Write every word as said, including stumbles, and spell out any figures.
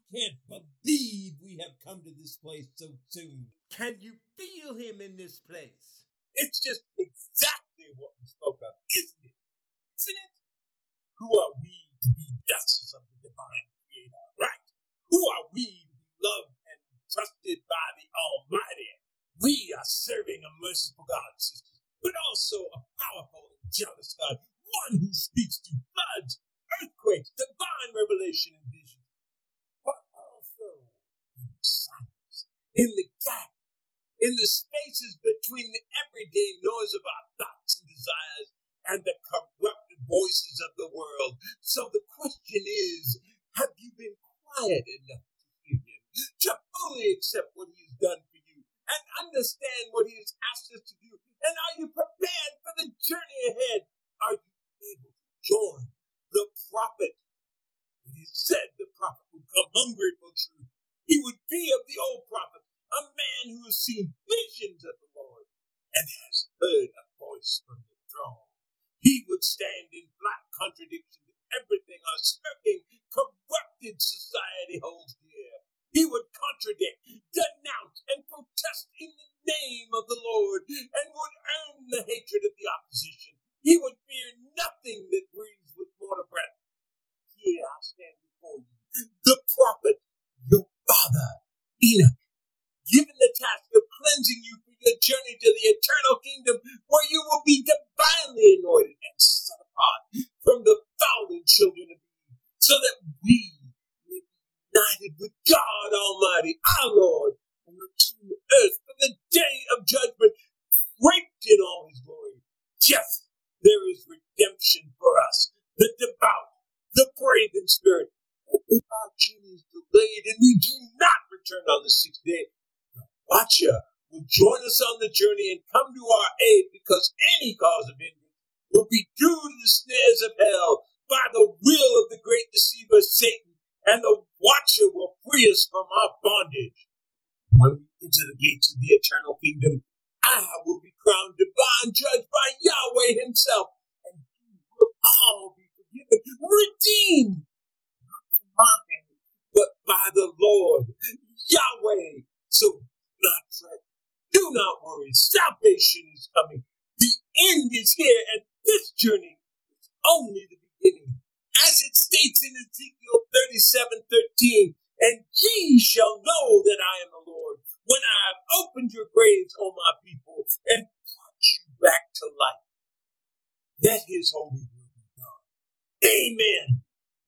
can't believe we have come to this place so soon. Can you feel him in this place? It's just exactly what we spoke of, isn't it? Isn't it? Who are we to be vessels of the divine creator, right? Who are we to be loved and trusted by the Almighty? We are serving a merciful God, sisters, but also a powerful and jealous God, one who speaks to floods, earthquakes, divine revelation and vision, but also in the silence, in the gap, in the spaces between the everyday noise of our thoughts and desires and the corrupted voices of the world. So the question is, have you been quiet enough to hear him, to fully accept what he has done for you and understand what he has asked us to do? And are you prepared for the journey ahead? Are you able to join the prophet? It is said the prophet would come hungry for truth. He would be of the old prophet, a man who has seen visions of the Lord and has heard a voice from the throne. He would stand in flat contradiction to everything our smirking, corrupted society holds dear. He would contradict, denounce, and protest in the name of the Lord and would earn the hatred of the opposition. He would fear nothing that breathes with mortal breath. Here I stand before you, the prophet, your father, Enoch, given the task of cleansing you for your journey to the eternal kingdom where you will be divinely anointed and set apart from the fallen children of Eve, so that we may be united with God Almighty, our Lord, and return to earth for the day of judgment, draped in all his glory. Yes, there is redemption for us, the devout, the brave in spirit. But if our journey is delayed and we do not return on the sixth day, Watcher will join us on the journey and come to our aid, because any cause of hindrance will be due to the snares of hell by the will of the great deceiver Satan, and the Watcher will free us from our bondage. When we enter the gates of the eternal kingdom, I will be crowned divine judge by Yahweh himself, and you will all be forgiven, redeemed, not from my hand, but by the Lord, Yahweh. So not fret. Do not worry. Salvation is coming. The end is here, and this journey is only the beginning. As it states in Ezekiel thirty-seven thirteen, and ye shall know that I am the Lord, when I have opened your graves, O my people, and brought you back to life. That his holy will be done. Amen.